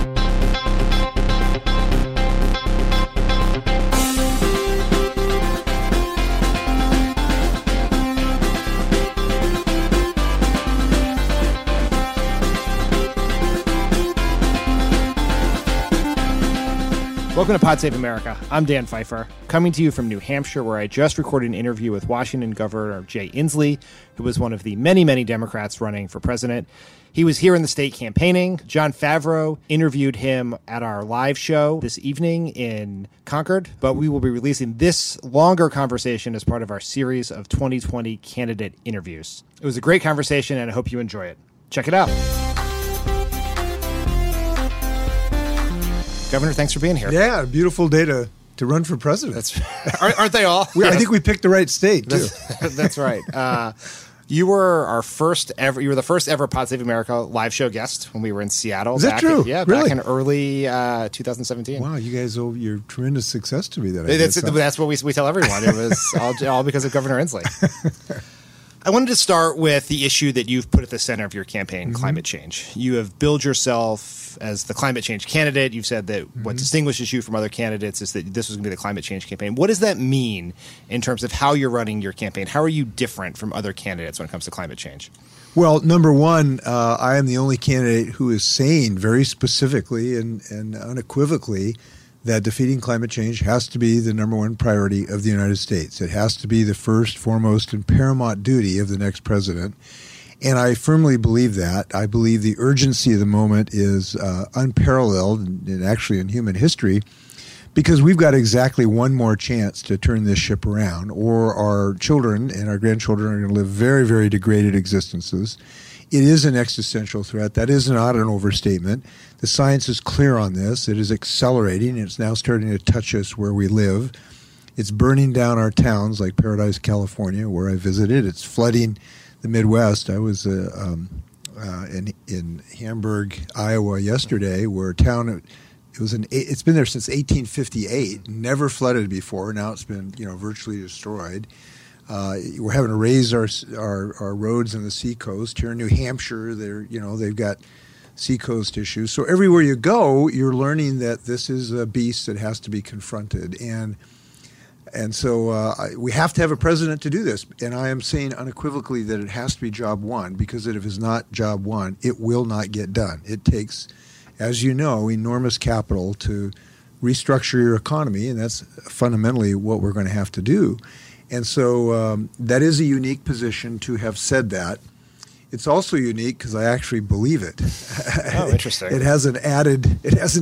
Welcome to Pod Save America. I'm Dan Pfeiffer, coming to you from New Hampshire, where I just recorded an interview with Washington Governor Jay Inslee, who was one of the many, many Democrats running for president. He was here in the state campaigning. Jon Favreau interviewed him at our live show this evening in Concord, but we will be releasing this longer conversation as part of our series of 2020 candidate interviews. It was a great conversation, and I hope you enjoy it. Check it out. Governor, thanks for being here. Yeah, beautiful day to run for president. Aren't they all? I think we picked the right state, too. That's right. You were the first ever Pod Save America live show guest when we were in Seattle. Is that true? Really? Back in early 2017. Wow, you guys owe your tremendous success to me. That's what we tell everyone. It was all because of Governor Inslee. I wanted to start with the issue that you've put at the center of your campaign, climate change. You have billed yourself as the climate change candidate. You've said that what distinguishes you from other candidates is that this was going to be the climate change campaign. What does that mean in terms of how you're running your campaign? How are you different from other candidates when it comes to climate change? Well, number one, I am the only candidate who is saying very specifically and unequivocally that defeating climate change has to be the number one priority of the United States. It has to be the first, foremost, and paramount duty of the next president. And I firmly believe that. I believe the urgency of the moment is unparalleled, and actually in human history, because we've got exactly one more chance to turn this ship around, or our children and our grandchildren are going to live very, very degraded existences. It is an existential threat. That is not an overstatement. The science is clear on this. It is accelerating. It's now starting to touch us where we live. It's burning down our towns like Paradise, California, where I visited. It's flooding the Midwest. I was in Hamburg, Iowa yesterday, where a town it's been there since 1858, never flooded before. Now it's been virtually destroyed. We're having to raise our roads on the seacoast. Here in New Hampshire, they've got seacoast issues. So everywhere you go, you're learning that this is a beast that has to be confronted. And so we have to have a president to do this. And I am saying unequivocally that it has to be job one, because if it's not job one, it will not get done. It takes, as you know, enormous capital to restructure your economy, and that's fundamentally what we're going to have to do. And so that is a unique position to have said that. It's also unique because I actually believe it. Oh, interesting. It has an added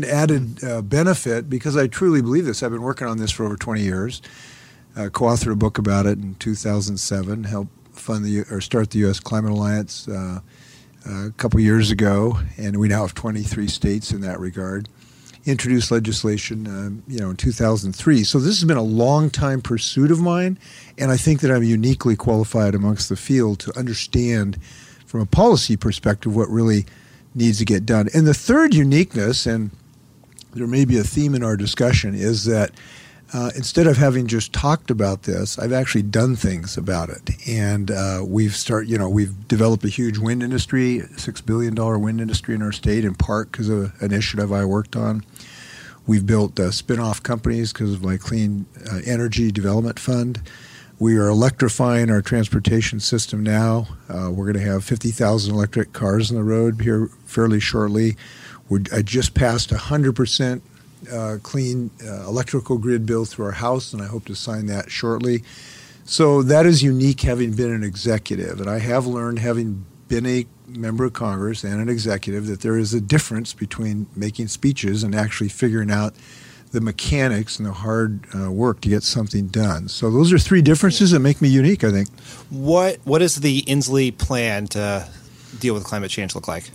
benefit because I truly believe this. I've been working on this for over 20 years. Co-authored a book about it in 2007. Helped start the U.S. Climate Alliance a couple years ago, and we now have 23 states in that regard. Introduced legislation, in 2003. So this has been a long-time pursuit of mine, and I think that I'm uniquely qualified amongst the field to understand from a policy perspective what really needs to get done. And the third uniqueness, and there may be a theme in our discussion, is that instead of having just talked about this, I've actually done things about it. And we've developed a huge wind industry, $6 billion wind industry in our state, in part because of an initiative I worked on. We've built spin-off companies because of my Clean Energy Development Fund. We are electrifying our transportation system now. We're going to have 50,000 electric cars on the road here fairly shortly. I just passed 100% clean electrical grid bill through our House, and I hope to sign that shortly. So that is unique, having been an executive. And I have learned, having been a member of Congress and an executive, that there is a difference between making speeches and actually figuring out the mechanics and the hard work to get something done. So those are three differences that make me unique, I think. What does the Inslee plan to deal with climate change look like?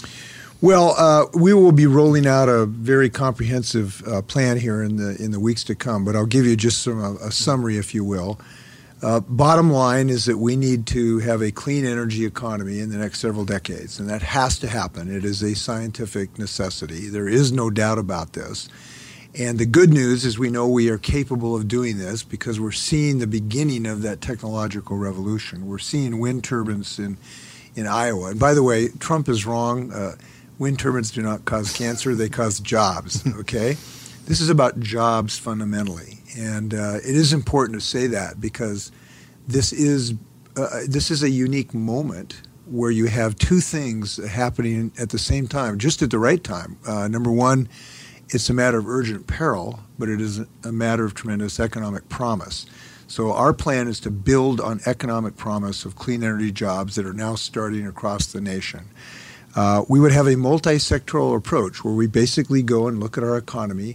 Well, we will be rolling out a very comprehensive plan here in the weeks to come, but I'll give you just a summary, if you will. Bottom line is that we need to have a clean energy economy in the next several decades, and that has to happen. It is a scientific necessity. There is no doubt about this. And the good news is we know we are capable of doing this because we're seeing the beginning of that technological revolution. We're seeing wind turbines in Iowa. And by the way, Trump is wrong. Wind turbines do not cause cancer, they cause jobs, okay? This is about jobs fundamentally. And it is important to say that because this is a unique moment where you have two things happening at the same time, just at the right time. Number one, it's a matter of urgent peril, but it is a matter of tremendous economic promise. So our plan is to build on economic promise of clean energy jobs that are now starting across the nation. We would have a multi-sectoral approach where we basically go and look at our economy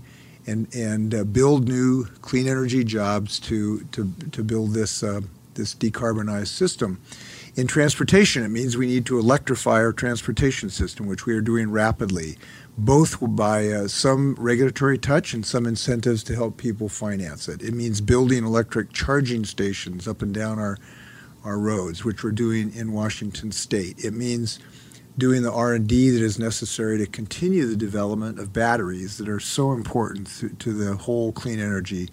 and build new clean energy jobs to build this decarbonized system. In transportation, it means we need to electrify our transportation system, which we are doing rapidly, both by some regulatory touch and some incentives to help people finance it. It means building electric charging stations up and down our roads, which we're doing in Washington State. It means doing the R&D that is necessary to continue the development of batteries that are so important to the whole clean energy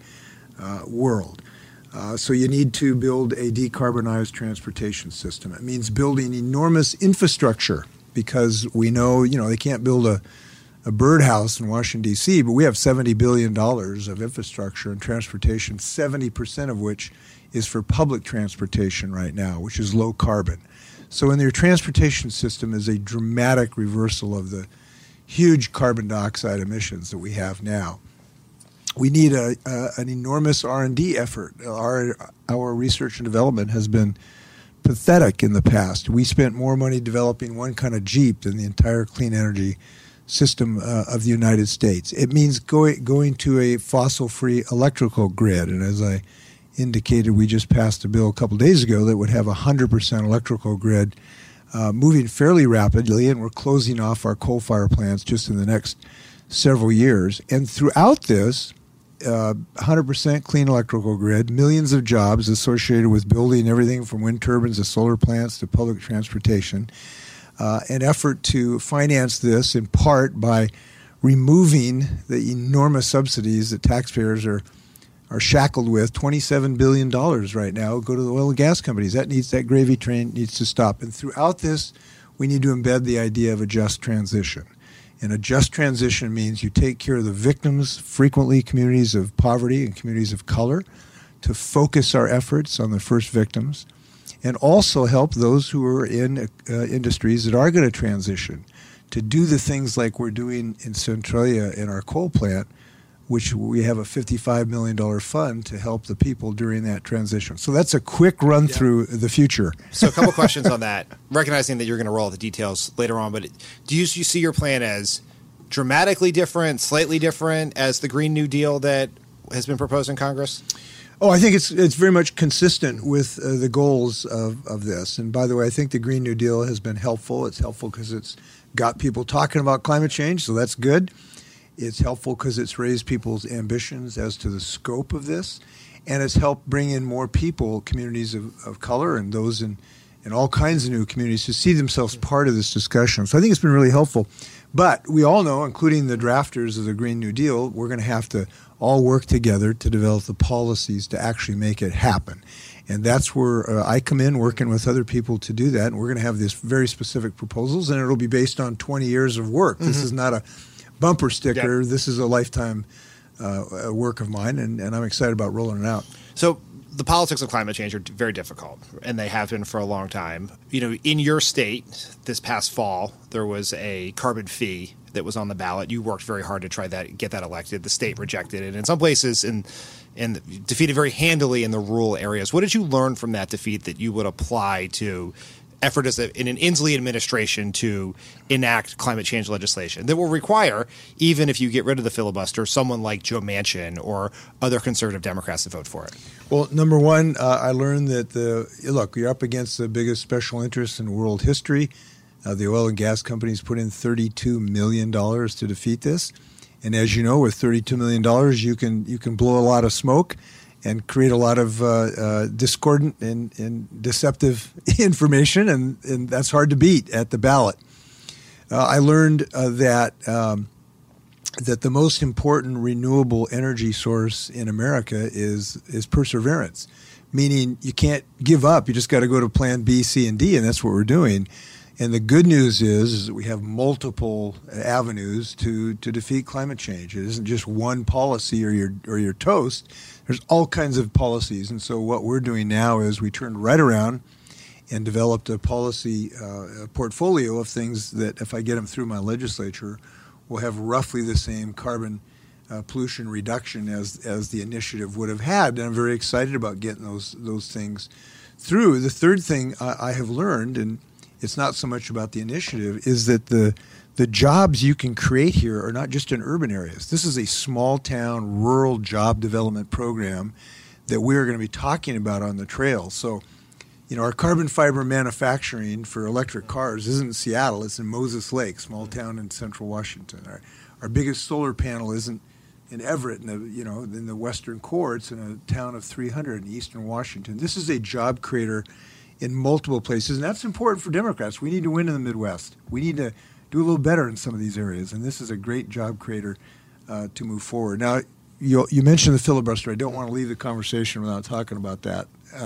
world. So you need to build a decarbonized transportation system. It means building enormous infrastructure because we know, they can't build a birdhouse in Washington, D.C., but we have $70 billion of infrastructure and transportation, 70% of which is for public transportation right now, which is low carbon. So in your transportation system is a dramatic reversal of the huge carbon dioxide emissions that we have now. We need an enormous R&D effort. Our research and development has been pathetic in the past. We spent more money developing one kind of Jeep than the entire clean energy system of the United States. It means going to a fossil-free electrical grid. And as I indicated, we just passed a bill a couple days ago that would have a 100% electrical grid moving fairly rapidly, and we're closing off our coal-fired plants just in the next several years. And throughout this, 100% clean electrical grid, millions of jobs associated with building everything from wind turbines to solar plants to public transportation. An effort to finance this in part by removing the enormous subsidies that taxpayers are shackled with. $27 billion right now go to the oil and gas companies. That gravy train needs to stop. And throughout this, we need to embed the idea of a just transition. And a just transition means you take care of the victims, frequently communities of poverty and communities of color, to focus our efforts on the first victims, and also help those who are in industries that are going to transition to do the things like we're doing in Centralia in our coal plant, which we have a $55 million fund to help the people during that transition. So that's a quick run through the future. So a couple questions on that, recognizing that you're going to roll out the details later on, but do you see your plan as dramatically different, slightly different as the Green New Deal that has been proposed in Congress? Oh, I think it's very much consistent with the goals of this. And by the way, I think the Green New Deal has been helpful. It's helpful because it's got people talking about climate change, so that's good. It's helpful because it's raised people's ambitions as to the scope of this, and it's helped bring in more people, communities of color and those in all kinds of new communities to see themselves part of this discussion. So I think it's been really helpful. But we all know, including the drafters of the Green New Deal, we're going to have to all work together to develop the policies to actually make it happen. And that's where I come in working with other people to do that. And we're going to have these very specific proposals, and it'll be based on 20 years of work. Mm-hmm. This is not a bumper sticker. Yep. This is a lifetime work of mine, and I'm excited about rolling it out. So the politics of climate change are very difficult, and they have been for a long time. In your state, this past fall, there was a carbon fee that was on the ballot. You worked very hard to try that, get that elected. The state rejected it. In some places, and defeated very handily in the rural areas. What did you learn from that defeat that you would apply to effort in an Inslee administration to enact climate change legislation that will require, even if you get rid of the filibuster, someone like Joe Manchin or other conservative Democrats to vote for it? Well, number one, I learned that you're up against the biggest special interest in world history. The oil and gas companies put in $32 million to defeat this. And as you know, with $32 million, you can blow a lot of smoke and create a lot of discordant and deceptive information, and that's hard to beat at the ballot. I learned that the most important renewable energy source in America is perseverance, meaning you can't give up. You just got to go to plan B, C, and D, and that's what we're doing. And the good news is that we have multiple avenues to defeat climate change. It isn't just one policy or your toast. There's all kinds of policies. And so what we're doing now is we turned right around and developed a policy portfolio of things that, if I get them through my legislature, will have roughly the same carbon pollution reduction as the initiative would have had. And I'm very excited about getting those things through. The third thing I have learned, and it's not so much about the initiative, is that the jobs you can create here are not just in urban areas. This is a small town, rural job development program that we're going to be talking about on the trail. So, our carbon fiber manufacturing for electric cars isn't in Seattle, it's in Moses Lake, small town in central Washington. Our biggest solar panel isn't in Everett, in the western core. It's in a town of 300 in eastern Washington. This is a job creator in multiple places, and that's important for Democrats. We need to win in the Midwest. We need to do a little better in some of these areas, and this is a great job creator to move forward. Now, you mentioned the filibuster. I don't want to leave the conversation without talking about that.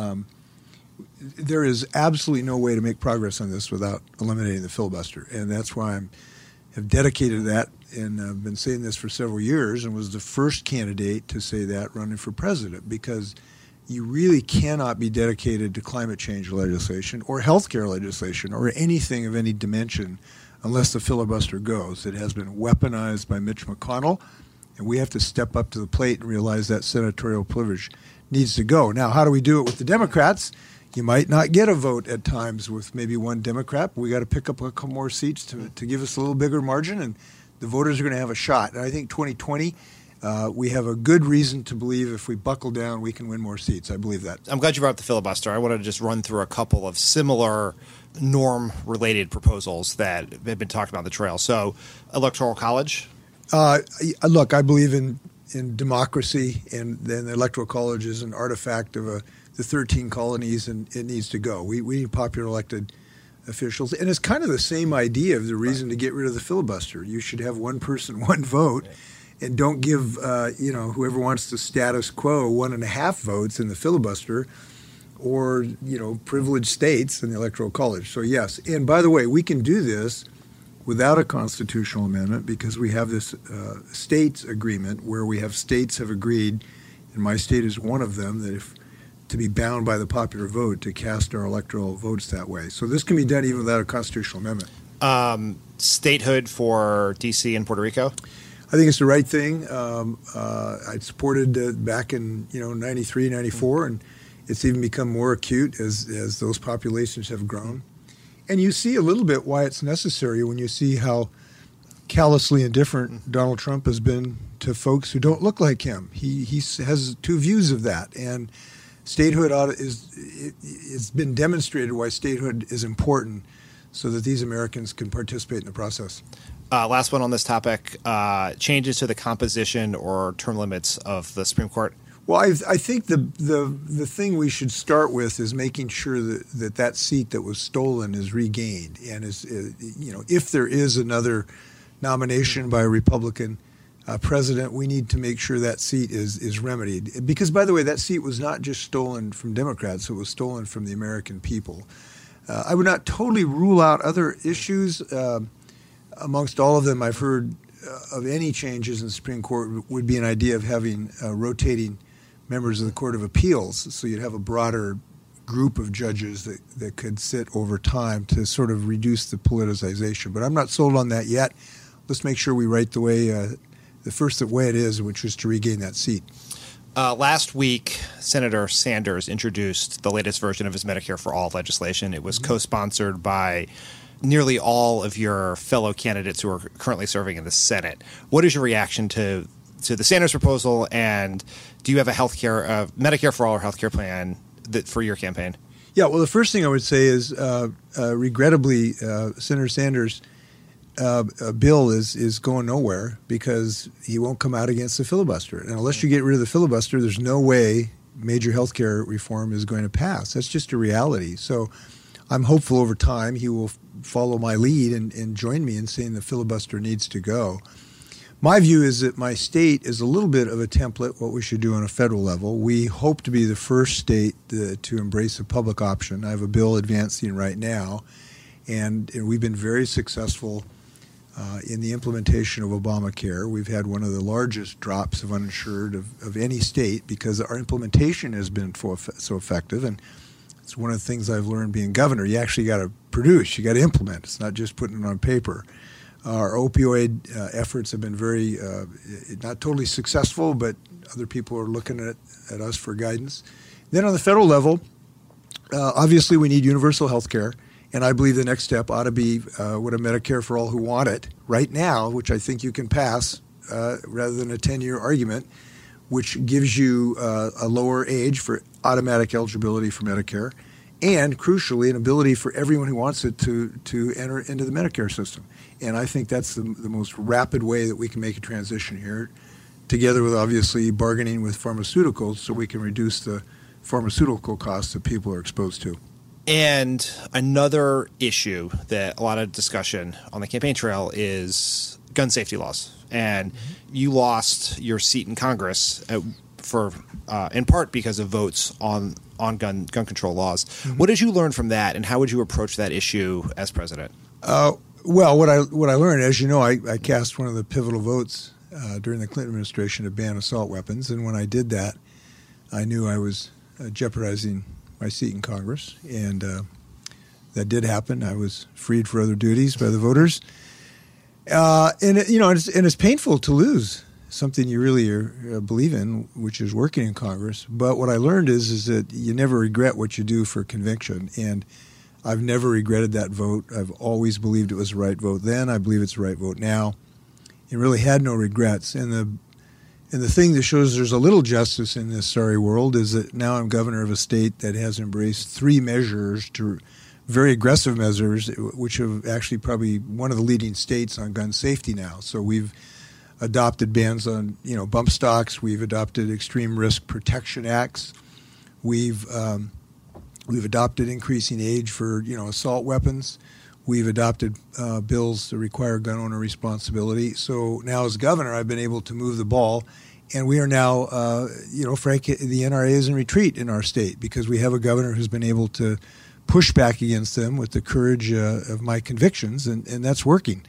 There is absolutely no way to make progress on this without eliminating the filibuster, and that's why I have dedicated to that, and I've been saying this for several years and was the first candidate to say that running for president, because you really cannot be dedicated to climate change legislation or healthcare legislation or anything of any dimension unless the filibuster goes. It has been weaponized by Mitch McConnell, and we have to step up to the plate and realize that senatorial privilege needs to go. Now, how do we do it with the Democrats? You might not get a vote at times with maybe one Democrat, but we got to pick up a couple more seats to give us a little bigger margin, and the voters are going to have a shot. And I think 2020, we have a good reason to believe if we buckle down, we can win more seats. I believe that. I'm glad you brought up the filibuster. I wanted to just run through a couple of similar norm-related proposals that have been talked about on the trail. So, Electoral College? Look, I believe in democracy, and then the Electoral College is an artifact of the 13 colonies, and it needs to go. We need popular elected officials. And it's kind of the same idea of the reason to get rid of the filibuster. You should have one person, one vote. And don't give, whoever wants the status quo 1.5 votes in the filibuster, or, privileged states in the Electoral College. So, yes. And by the way, we can do this without a constitutional amendment because we have this states agreement where we have states have agreed, and my state is one of them, that if to be bound by the popular vote to cast our electoral votes that way. So this can be done even without a constitutional amendment. Statehood for D.C. and Puerto Rico? I think it's the right thing. I supported back in 93, 94, and it's even become more acute as those populations have grown. And you see a little bit why it's necessary when you see how callously indifferent Donald Trump has been to folks who don't look like him. He has two views of that, and statehood it's been demonstrated why statehood is important so that these Americans can participate in the process. Last one on this topic, changes to the composition or term limits of the Supreme Court. Well, I think the thing we should start with is making sure that seat that was stolen is regained, and if there is another nomination by a Republican president, we need to make sure that seat is remedied. Because, by the way, that seat was not just stolen from Democrats; it was stolen from the American people. I would not totally rule out other issues. Amongst all of them, I've heard of any changes in the Supreme Court would be an idea of having rotating members of the Court of Appeals, so you'd have a broader group of judges that could sit over time to sort of reduce the politicization. But I'm not sold on that yet. Let's make sure we write the way it is, which is to regain that seat. Last week, Senator Sanders introduced the latest version of his Medicare for All legislation. It was co-sponsored by nearly all of your fellow candidates who are currently serving in the Senate. What is your reaction to the Sanders proposal, and do you have a Medicare for All or healthcare plan for your campaign? Yeah, well, the first thing I would say is, regrettably, Senator Sanders' bill is going nowhere because he won't come out against the filibuster. And unless you get rid of the filibuster, there's no way major healthcare reform is going to pass. That's just a reality. So I'm hopeful over time he will follow my lead and join me in saying the filibuster needs to go. My view is that my state is a little bit of a template, what we should do on a federal level. We hope to be the first state to embrace a public option. I have a bill advancing right now. And we've been very successful in the implementation of Obamacare. We've had one of the largest drops of uninsured of any state because our implementation has been so effective. And it's one of the things I've learned being governor. You actually got to produce. You got to implement. It's not just putting it on paper. Our opioid efforts have been very, not totally successful, but other people are looking at us for guidance. Then on the federal level, obviously we need universal health care. And I believe the next step ought to be what a Medicare for all who want it right now, which I think you can pass rather than a 10-year argument, which gives you a lower age for automatic eligibility for Medicare, and crucially, an ability for everyone who wants it to enter into the Medicare system. And I think that's the most rapid way that we can make a transition here, together with obviously bargaining with pharmaceuticals so we can reduce the pharmaceutical costs that people are exposed to. And another issue that a lot of discussion on the campaign trail is gun safety laws. And you lost your seat in Congress for in part because of votes on gun control laws. Mm-hmm. What did you learn from that, and how would you approach that issue as president? Well, what I learned, as you know, I cast one of the pivotal votes during the Clinton administration to ban assault weapons. And when I did that, I knew I was jeopardizing my seat in Congress, and that did happen. I was freed for other duties by the voters, and it's painful to lose something you really believe in, which is working in Congress. But what I learned is that you never regret what you do for conviction, and I've never regretted that vote. I've always believed it was the right vote then. I believe it's the right vote now, and really had no regrets. And the thing that shows there's a little justice in this sorry world is that now I'm governor of a state that has embraced three measures, very aggressive measures, which have actually probably one of the leading states on gun safety now. So we've adopted bans on bump stocks. We've adopted extreme risk protection acts. We've adopted increasing age for assault weapons. We've adopted bills that require gun owner responsibility. So now as governor, I've been able to move the ball. And we are now, Frank, the NRA is in retreat in our state because we have a governor who's been able to push back against them with the courage of my convictions, and that's working.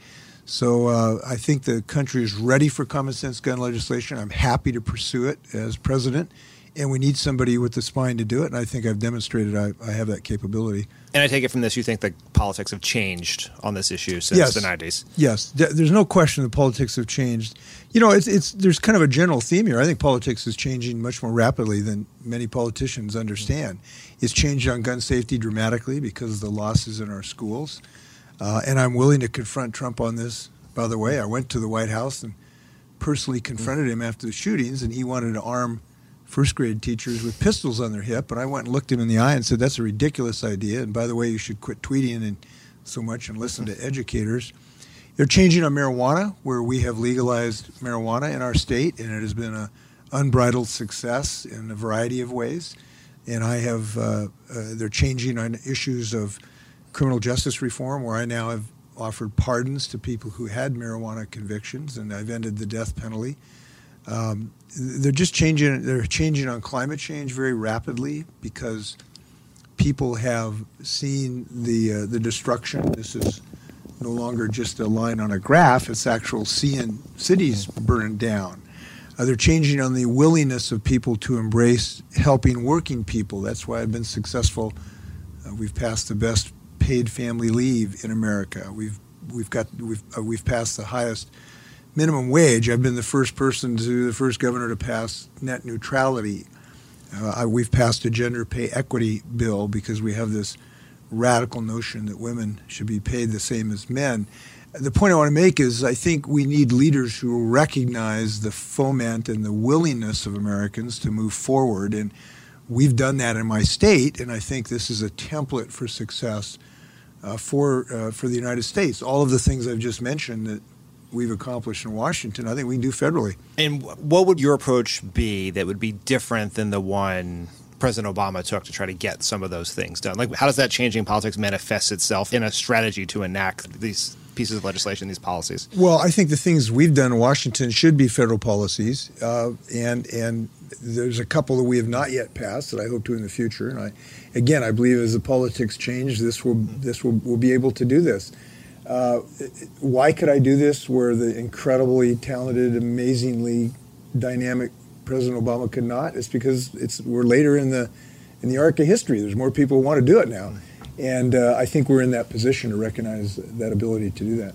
So I think the country is ready for common sense gun legislation. I'm happy to pursue it as president. And we need somebody with the spine to do it, and I think I've demonstrated I have that capability. And I take it from this, you think that politics have changed on this issue since the 90s? Yes. There's no question that politics have changed. There's kind of a general theme here. I think politics is changing much more rapidly than many politicians understand. It's changed on gun safety dramatically because of the losses in our schools. And I'm willing to confront Trump on this. By the way, I went to the White House and personally confronted him after the shootings, and he wanted to arm first-grade teachers with pistols on their hip, and I went and looked him in the eye and said, that's a ridiculous idea, and by the way, you should quit tweeting and so much and listen to educators. They're changing on marijuana, where we have legalized marijuana in our state, and it has been an unbridled success in a variety of ways. And they're changing on issues of criminal justice reform, where I now have offered pardons to people who had marijuana convictions, and I've ended the death penalty. They're just changing. They're changing on climate change very rapidly because people have seen the destruction. This is no longer just a line on a graph. It's actual seeing cities burn down. They're changing on the willingness of people to embrace helping working people. That's why I've been successful. We've passed the best paid family leave in America. We've passed the highest minimum wage. I've been the first governor to pass net neutrality. We've passed a gender pay equity bill because we have this radical notion that women should be paid the same as men. The point I want to make is I think we need leaders who recognize the foment and the willingness of Americans to move forward, and we've done that in my state, and I think this is a template for success for the United States. All of the things I've just mentioned that we've accomplished in Washington, I think we can do federally. And what would your approach be that would be different than the one President Obama took to try to get some of those things done? Like, how does that changing politics manifest itself in a strategy to enact these pieces of legislation, these policies? Well, I think the things we've done in Washington should be federal policies, and There's a couple that we have not yet passed that I hope to in the future. And I believe as the politics change, we'll be able to do this. Why could I do this where the incredibly talented, amazingly dynamic President Obama could not? It's because we're later in the arc of history. There's more people who want to do it now. And I think we're in that position to recognize that ability to do that.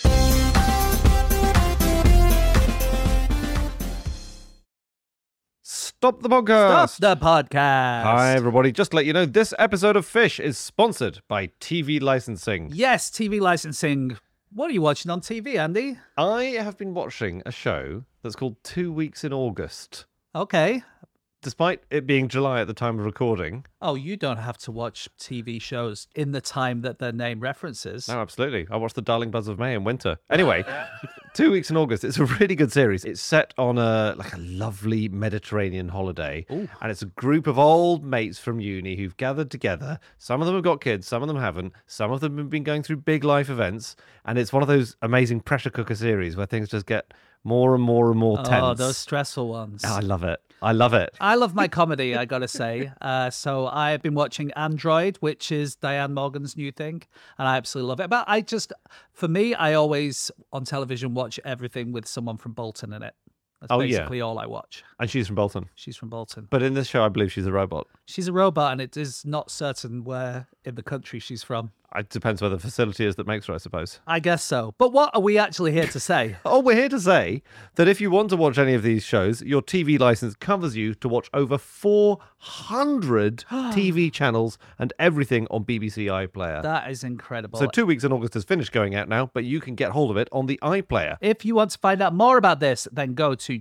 Stop the podcast. Stop the podcast. Hi, everybody. Just to let you know, this episode of Fish is sponsored by TV licensing. Yes, TV licensing. What are you watching on TV, Andy? I have been watching a show that's called 2 Weeks in August. Okay. Despite it being July at the time of recording. Oh, you don't have to watch TV shows in the time that their name references. No, absolutely. I watched The Darling Buzz of May in winter. Anyway, 2 Weeks in August. It's a really good series. It's set on a lovely Mediterranean holiday. Ooh. And it's a group of old mates from uni who've gathered together. Some of them have got kids, some of them haven't. Some of them have been going through big life events. And it's one of those amazing pressure cooker series where things just get more and more and more tense. Oh, those stressful ones. Oh, I love it. I love it. I love my comedy, I gotta say. So I've been watching Android, which is Diane Morgan's new thing, and I absolutely love it. But for me, I always on television watch everything with someone from Bolton in it. That's basically all I watch. And she's from Bolton. She's from Bolton. But in this show, I believe she's a robot. She's a robot, and it is not certain where in the country she's from. It depends where the facility is that makes her, I suppose. I guess so. But what are we actually here to say? Oh, we're here to say that if you want to watch any of these shows, your TV license covers you to watch over 400 TV channels and everything on BBC iPlayer. That is incredible. So 2 Weeks in August has finished going out now, but you can get hold of it on the iPlayer. If you want to find out more about this, then go to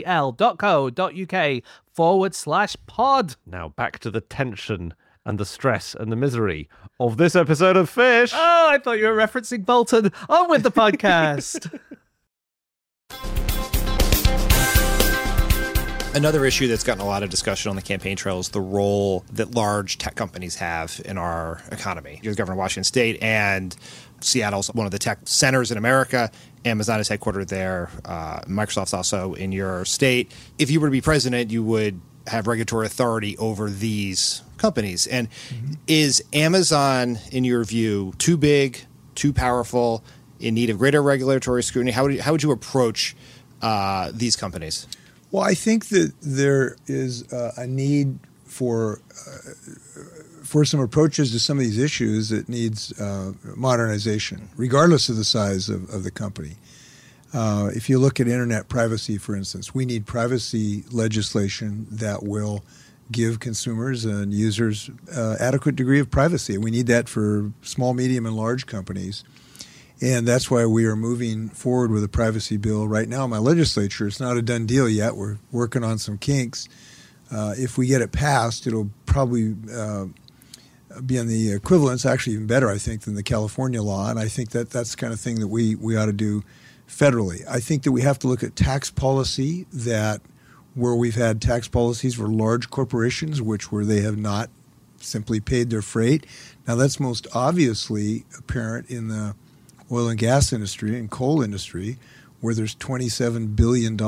tvl.co.uk/pod. Now back to the tension and the stress and the misery of this episode of Fish. Oh, I thought you were referencing Bolton. On with the podcast. Another issue that's gotten a lot of discussion on the campaign trail is the role that large tech companies have in our economy. You're the governor of Washington State, and Seattle's one of the tech centers in America. Amazon is headquartered there. Microsoft's also in your state. If you were to be president, you would have regulatory authority over these companies. And is Amazon, in your view, too big, too powerful, in need of greater regulatory scrutiny? How would you approach these companies? Well, I think that there is a need for some approaches to some of these issues that needs modernization, regardless of the size of the company. If you look at internet privacy, for instance, we need privacy legislation that will give consumers and users adequate degree of privacy. We need that for small, medium, and large companies. And that's why we are moving forward with a privacy bill right now in my legislature. It's not a done deal yet. We're working on some kinks. If we get it passed, it'll probably be on the equivalence, actually even better, I think, than the California law. And I think that that's the kind of thing that we ought to do federally. I think that we have to look at tax policy where we've had tax policies for large corporations, where they have not simply paid their freight. Now, that's most obviously apparent in the oil and gas industry and coal industry, where there's $27 billion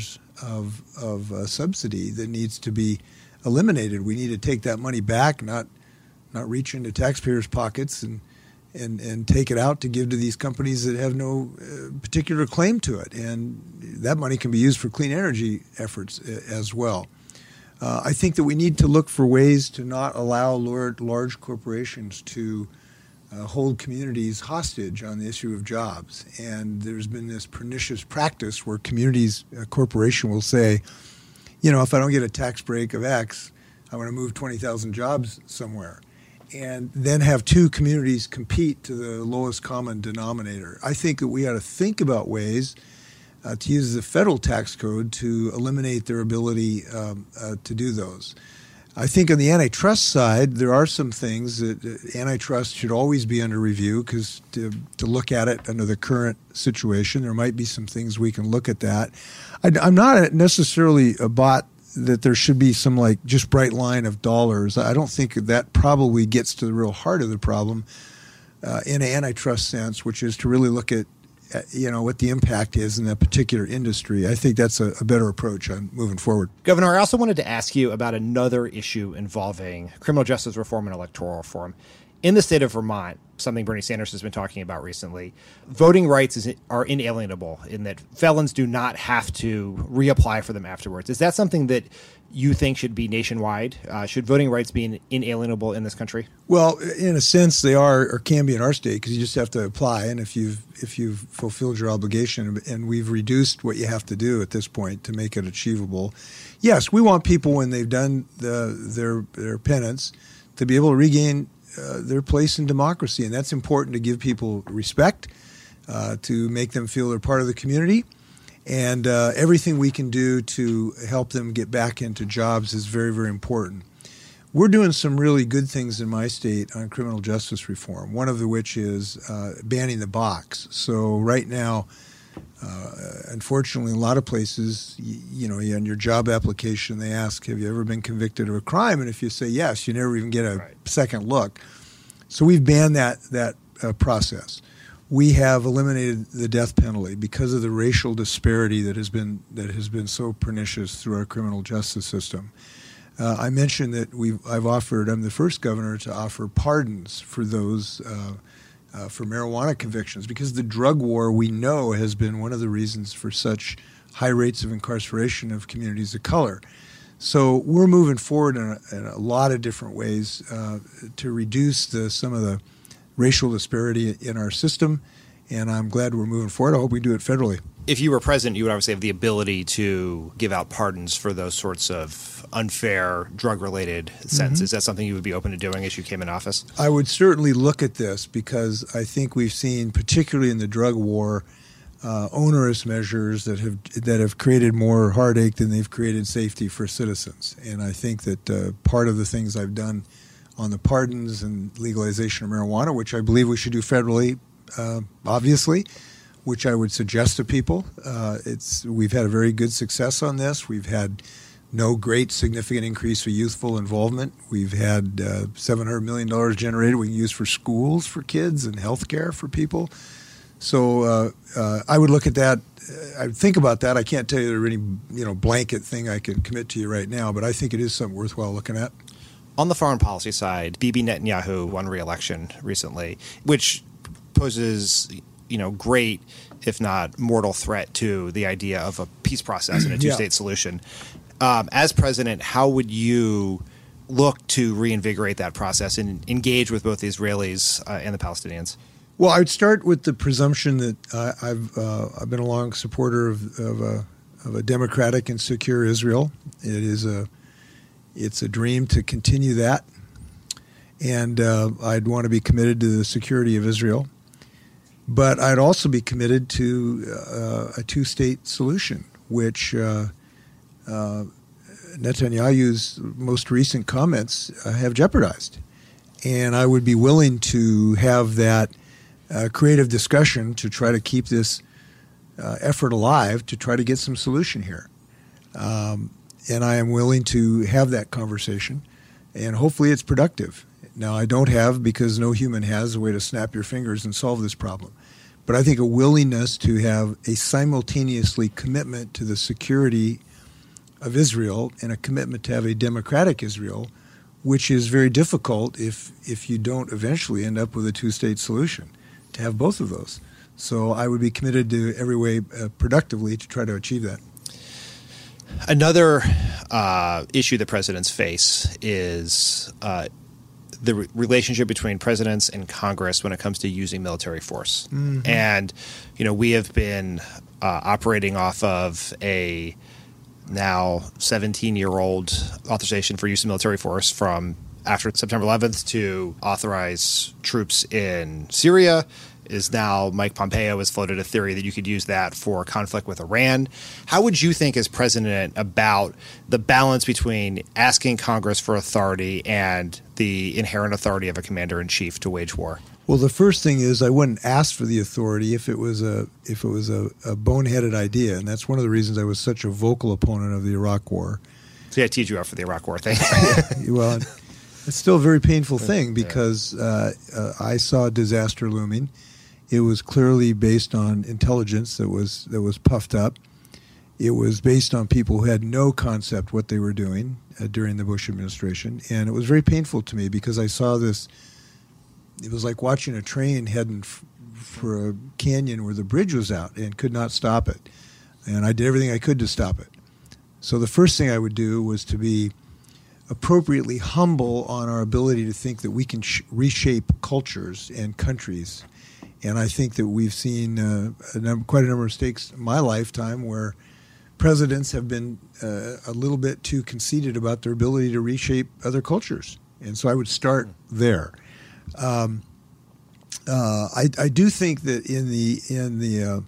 of subsidy that needs to be eliminated. We need to take that money back, not reach into taxpayers' pockets and take it out to give to these companies that have no particular claim to it. And that money can be used for clean energy efforts as well. I think that we need to look for ways to not allow large corporations to hold communities hostage on the issue of jobs. And there's been this pernicious practice where a corporation will say, if I don't get a tax break of X, I want to move 20,000 jobs somewhere. And then have two communities compete to the lowest common denominator. I think that we ought to think about ways to use the federal tax code to eliminate their ability to do those. I think on the antitrust side, there are some things that antitrust should always be under review, because to look at it under the current situation, there might be some things we can look at that. I'm not necessarily a bot that there should be some just bright line of dollars. I don't think that probably gets to the real heart of the problem in an antitrust sense, which is to really look at what the impact is in that particular industry. I think that's a better approach on moving forward. Governor, I also wanted to ask you about another issue involving criminal justice reform and electoral reform. In the state of Vermont, something Bernie Sanders has been talking about recently, voting rights are inalienable in that felons do not have to reapply for them afterwards. Is that something that you think should be nationwide? Should voting rights be inalienable in this country? Well, in a sense, they are or can be in our state because you just have to apply. And if you've fulfilled your obligation, and we've reduced what you have to do at this point to make it achievable. Yes, we want people when they've done their penance to be able to regain their place in democracy, and that's important to give people respect, to make them feel they're part of the community, and everything we can do to help them get back into jobs is very, very important. We're doing some really good things in my state on criminal justice reform, one of which is banning the box. So right now, unfortunately, in a lot of places, on your job application, they ask, have you ever been convicted of a crime? And if you say yes, you never even get a second look. So we've banned that process. We have eliminated the death penalty because of the racial disparity that has been so pernicious through our criminal justice system. I mentioned that I'm the first governor to offer pardons for those for marijuana convictions, because the drug war, we know, has been one of the reasons for such high rates of incarceration of communities of color. So we're moving forward in a lot of different ways to reduce some of the racial disparity in our system, and I'm glad we're moving forward. I hope we do it federally. If you were president, you would obviously have the ability to give out pardons for those sorts of unfair drug-related sentences. Is that something you would be open to doing as you came in office? I would certainly look at this because I think we've seen, particularly in the drug war, onerous measures that have created more heartache than they've created safety for citizens. And I think that part of the things I've done on the pardons and legalization of marijuana, which I believe we should do federally, obviously, which I would suggest to people. We've had a very good success on this. We've had no great significant increase of youthful involvement. We've had $700 million generated we can use for schools for kids and health care for people. So I would look at that. I would think about that. I can't tell you there's any blanket thing I can commit to you right now, but I think it is something worthwhile looking at. On the foreign policy side, Bibi Netanyahu won re-election recently, which poses great, if not mortal threat to the idea of a peace process and a two-state solution. As president, how would you look to reinvigorate that process and engage with both the Israelis and the Palestinians? Well, I would start with the presumption that I've been a long supporter of a democratic and secure Israel. It's a dream to continue that, and I'd want to be committed to the security of Israel. But I'd also be committed to a two-state solution, which Netanyahu's most recent comments have jeopardized. And I would be willing to have that creative discussion to try to keep this effort alive, to try to get some solution here. And I am willing to have that conversation, and hopefully it's productive. Now, I don't have, because no human has, a way to snap your fingers and solve this problem. But I think a willingness to have a simultaneously commitment to the security of Israel and a commitment to have a democratic Israel, which is very difficult if you don't eventually end up with a two-state solution, to have both of those. So I would be committed to every way productively to try to achieve that. Another issue that presidents face is the relationship between presidents and Congress when it comes to using military force. Mm-hmm. And, we have been operating off of a now 17-year-old authorization for use of military force from after September 11th to authorize troops in Syria. Is now Mike Pompeo has floated a theory that you could use that for conflict with Iran. How would you think as president about the balance between asking Congress for authority and the inherent authority of a commander-in-chief to wage war? Well, the first thing is I wouldn't ask for the authority if it was a boneheaded idea, and that's one of the reasons I was such a vocal opponent of the Iraq War. See, I teed you up for the Iraq War thing. Well, it's still a very painful thing because I saw disaster looming. It was clearly based on intelligence that was puffed up. It was based on people who had no concept what they were doing during the Bush administration. And it was very painful to me because I saw this. It was like watching a train heading for a canyon where the bridge was out and could not stop it. And I did everything I could to stop it. So the first thing I would do was to be appropriately humble on our ability to think that we can reshape cultures and countries. And I think that we've seen quite a number of mistakes in my lifetime where presidents have been a little bit too conceited about their ability to reshape other cultures. And so I would start there. I do think that in the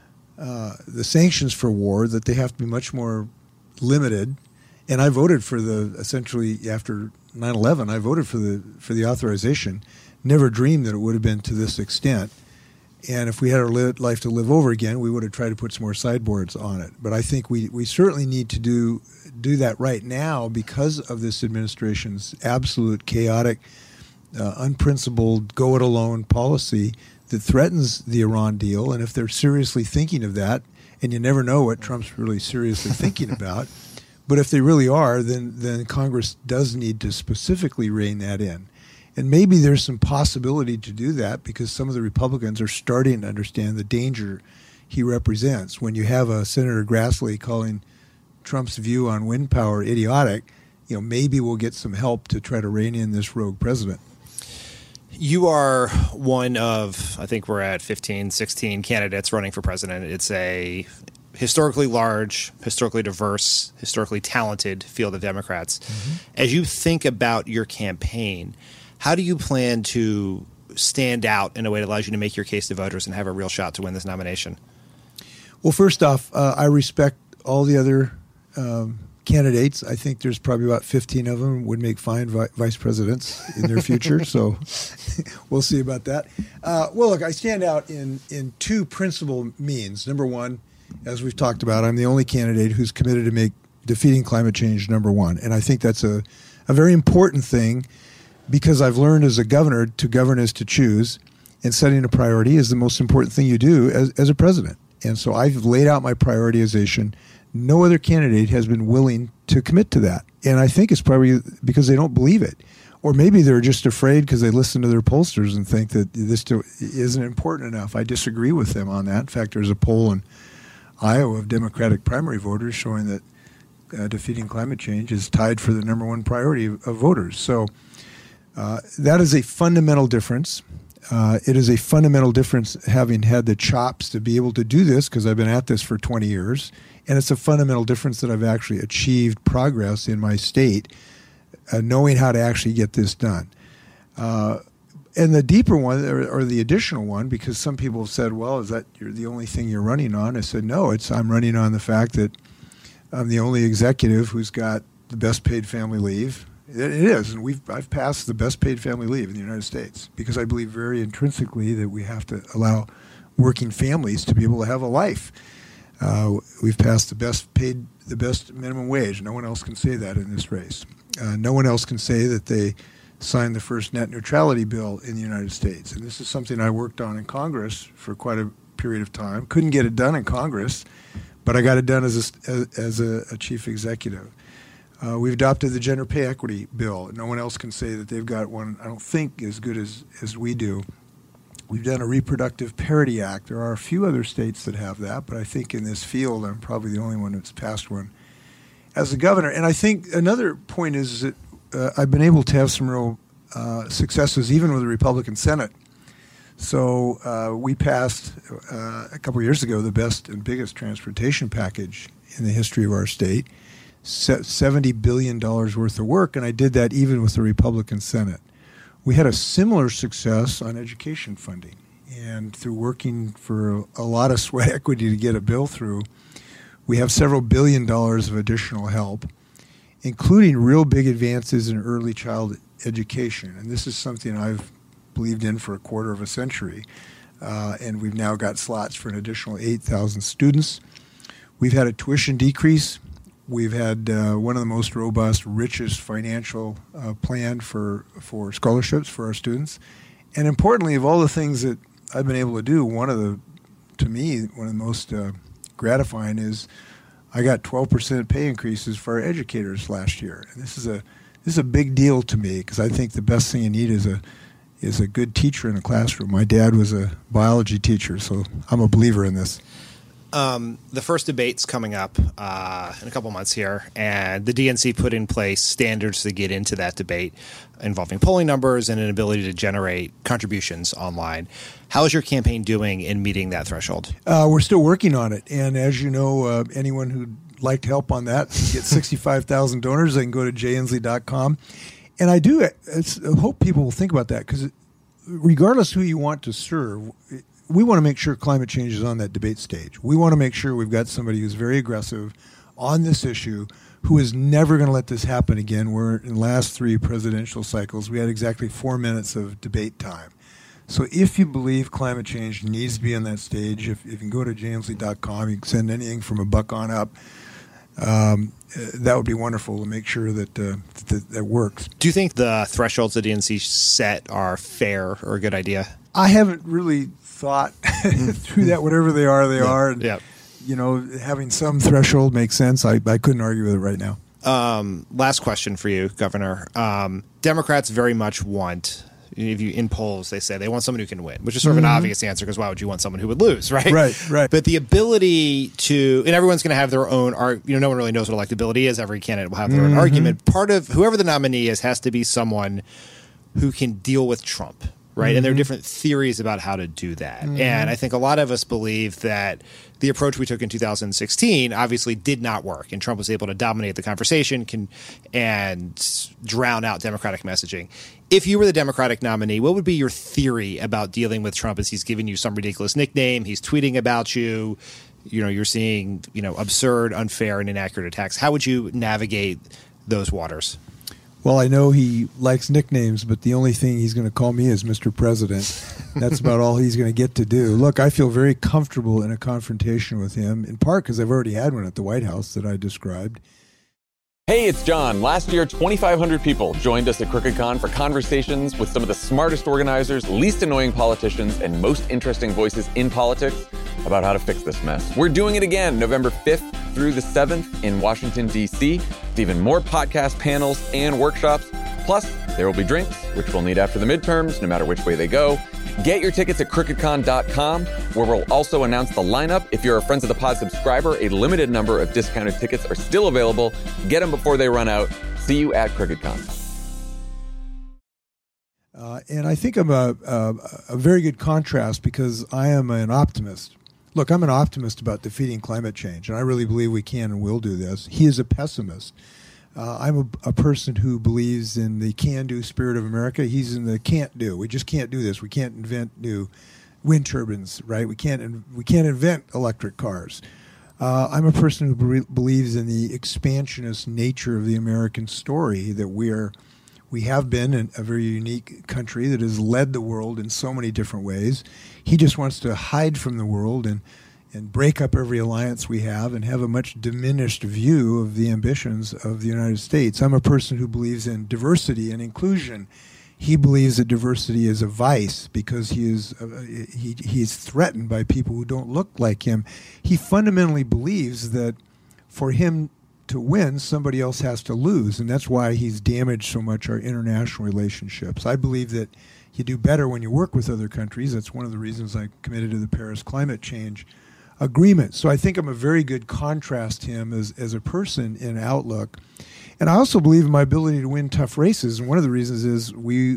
sanctions for war, that they have to be much more limited. And I voted for essentially after 9/11, I voted for the authorization. Never dreamed that it would have been to this extent. And if we had our life to live over again, we would have tried to put some more sideboards on it. But I think we certainly need to do that right now because of this administration's absolute chaotic, unprincipled, go-it-alone policy that threatens the Iran deal. And if they're seriously thinking of that, and you never know what Trump's really seriously thinking about, but if they really are, then Congress does need to specifically rein that in. And maybe there's some possibility to do that because some of the Republicans are starting to understand the danger he represents. When you have a Senator Grassley calling Trump's view on wind power idiotic, maybe we'll get some help to try to rein in this rogue president. You are one of, I think we're at 15, 16 candidates running for president. It's a historically large, historically diverse, historically talented field of Democrats. Mm-hmm. As you think about your campaign, how do you plan to stand out in a way that allows you to make your case to voters and have a real shot to win this nomination? Well, first off, I respect all the other candidates. I think there's probably about 15 of them would make fine vice presidents in their future. So we'll see about that. Well, look, I stand out in two principal means. Number one, as we've talked about, I'm the only candidate who's committed to make defeating climate change number one. And I think that's a very important thing because I've learned as a governor to govern is to choose, and setting a priority is the most important thing you do as a president. And so I've laid out my prioritization. No other candidate has been willing to commit to that. And I think it's probably because they don't believe it. Or maybe they're just afraid because they listen to their pollsters and think that this isn't important enough. I disagree with them on that. In fact, there's a poll in Iowa of Democratic primary voters showing that defeating climate change is tied for the number one priority of voters. So that is a fundamental difference. It is a fundamental difference having had the chops to be able to do this because I've been at this for 20 years. And it's a fundamental difference that I've actually achieved progress in my state, knowing how to actually get this done. And the deeper one, or the additional one, because some people have said, well, is that the only thing you're running on? I said, no, I'm running on the fact that I'm the only executive who's got the best paid family leave. It is, and I've passed the best paid family leave in the United States because I believe very intrinsically that we have to allow working families to be able to have a life. We've passed the best minimum wage. No one else can say that in this race. No one else can say that they signed the first net neutrality bill in the United States. And this is something I worked on in Congress for quite a period of time. Couldn't get it done in Congress, but I got it done as a chief executive. We've adopted the gender pay equity bill. No one else can say that they've got one, I don't think, as good as we do. We've done a reproductive parity act. There are a few other states that have that, but I think in this field I'm probably the only one that's passed one as a governor. And I think another point is that I've been able to have some real successes even with the Republican Senate. So we passed a couple of years ago the best and biggest transportation package in the history of our state, $70 billion worth of work, and I did that even with the Republican Senate. We had a similar success on education funding, and through working for a lot of sweat equity to get a bill through, we have several $1 billion of additional help, including real big advances in early child education. And this is something I've believed in for a quarter of a century, and we've now got slots for an additional 8,000 students. We've had a tuition decrease. We've had one of the most robust, richest financial plan for scholarships for our students. And importantly, of all the things that I've been able to do, to me, one of the most gratifying is I got 12% pay increases for our educators last year. And this is a big deal to me because I think the best thing you need is a good teacher in a classroom. My dad was a biology teacher, so I'm a believer in this. The first debate's coming up in a couple months here, and the DNC put in place standards to get into that debate involving polling numbers and an ability to generate contributions online. How is your campaign doing in meeting that threshold? We're still working on it, and as you know, anyone who'd like help on that can get 65,000 donors. They can go to jinslee.com. And I hope people will think about that because regardless who you want to serve, we want to make sure climate change is on that debate stage. We want to make sure we've got somebody who's very aggressive on this issue, who is never going to let this happen again. Where in the last 3 presidential cycles, we had exactly 4 minutes of debate time. So if you believe climate change needs to be on that stage, if you can go to jinslee.com, you can send anything from $1 on up. That would be wonderful to make sure that that works. Do you think the thresholds the DNC set are fair or a good idea? I haven't really thought through that. Whatever they are, they are. And, yeah. You know, having some threshold makes sense. I couldn't argue with it right now. Last question for you, Governor. Democrats very much want, if you in polls, they say they want someone who can win, which is sort of an obvious answer because why would you want someone who would lose, right? Right. But the ability to, and everyone's going to have their own, no one really knows what electability is. Every candidate will have their own argument. Part of whoever the nominee is has to be someone who can deal with Trump. Right. And there are different theories about how to do that. And I think a lot of us believe that the approach we took in 2016 obviously did not work. And Trump was able to dominate the conversation and drown out Democratic messaging. If you were the Democratic nominee, what would be your theory about dealing with Trump as he's giving you some ridiculous nickname? He's tweeting about you. You're seeing, absurd, unfair, and inaccurate attacks. How would you navigate those waters? Well, I know he likes nicknames, but the only thing he's going to call me is Mr. President. That's about all he's going to get to do. Look, I feel very comfortable in a confrontation with him, in part because I've already had one at the White House that I described. Hey, it's John. Last year, 2,500 people joined us at CrookedCon for conversations with some of the smartest organizers, least annoying politicians, and most interesting voices in politics about how to fix this mess. We're doing it again, November 5th through the 7th in Washington, D.C., with even more podcast panels and workshops. Plus, there will be drinks, which we'll need after the midterms, no matter which way they go. Get your tickets at crookedcon.com, where we'll also announce the lineup. If you're a Friends of the Pod subscriber, a limited number of discounted tickets are still available. Get them before they run out. See you at CrookedCon. And I think I'm a very good contrast because I am an optimist. Look, I'm an optimist about defeating climate change, and I really believe we can and will do this. He is a pessimist. I'm a person who believes in the can-do spirit of America. He's in the can't-do. We just can't do this. We can't invent new wind turbines, right? We can't invent electric cars. I'm a person who believes in the expansionist nature of the American story, that we have been a very unique country that has led the world in so many different ways. He just wants to hide from the world and break up every alliance we have and have a much diminished view of the ambitions of the United States. I'm a person who believes in diversity and inclusion. He believes that diversity is a vice because he is threatened by people who don't look like him. He fundamentally believes that for him to win, somebody else has to lose, and that's why he's damaged so much our international relationships. I believe that you do better when you work with other countries. That's one of the reasons I committed to the Paris climate change agreement. So I think I'm a very good contrast to him as a person in outlook. And I also believe in my ability to win tough races. And one of the reasons is we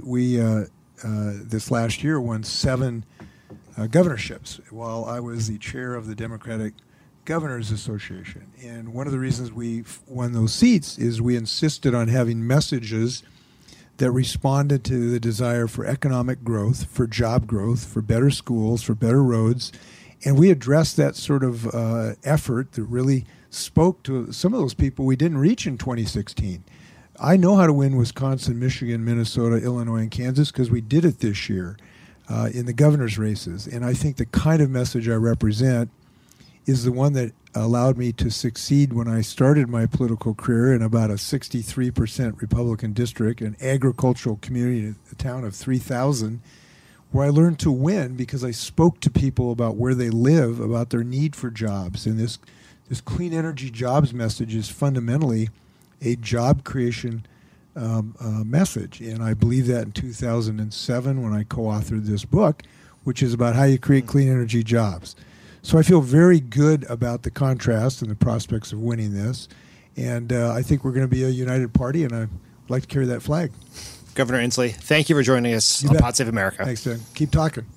this last year won 7 governorships while I was the chair of the Democratic Governors Association. And one of the reasons we won those seats is we insisted on having messages that responded to the desire for economic growth, for job growth, for better schools, for better roads. And we addressed that sort of effort that really spoke to some of those people we didn't reach in 2016. I know how to win Wisconsin, Michigan, Minnesota, Illinois, and Kansas because we did it this year in the governor's races. And I think the kind of message I represent is the one that allowed me to succeed when I started my political career in about a 63% Republican district, an agricultural community, a town of 3,000, where I learned to win because I spoke to people about where they live, about their need for jobs. And this clean energy jobs message is fundamentally a job creation message. And I believe that in 2007 when I co-authored this book, which is about how you create clean energy jobs. So I feel very good about the contrast and the prospects of winning this. And I think we're going to be a united party, and I'd like to carry that flag. Governor Inslee, thank you for joining us You on bet. Pod Save America. Thanks, Dan. Keep talking.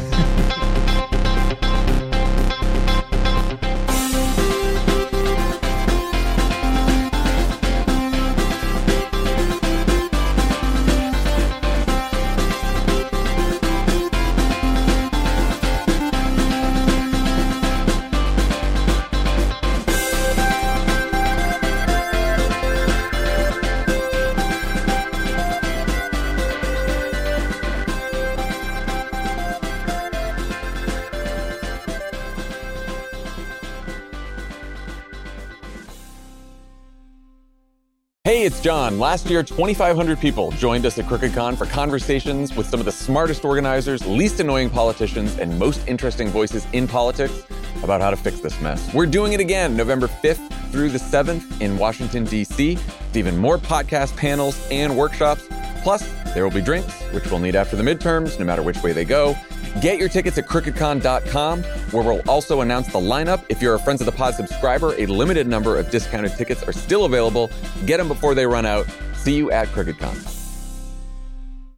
Hey, it's John. Last year, 2,500 people joined us at CrookedCon for conversations with some of the smartest organizers, least annoying politicians, and most interesting voices in politics about how to fix this mess. We're doing it again, November 5th through the 7th in Washington, D.C., with even more podcast panels and workshops. Plus, there will be drinks, which we'll need after the midterms, no matter which way they go. Get your tickets at crookedcon.com, where we'll also announce the lineup. If you're a Friends of the Pod subscriber, a limited number of discounted tickets are still available. Get them before they run out. See you at CrookedCon.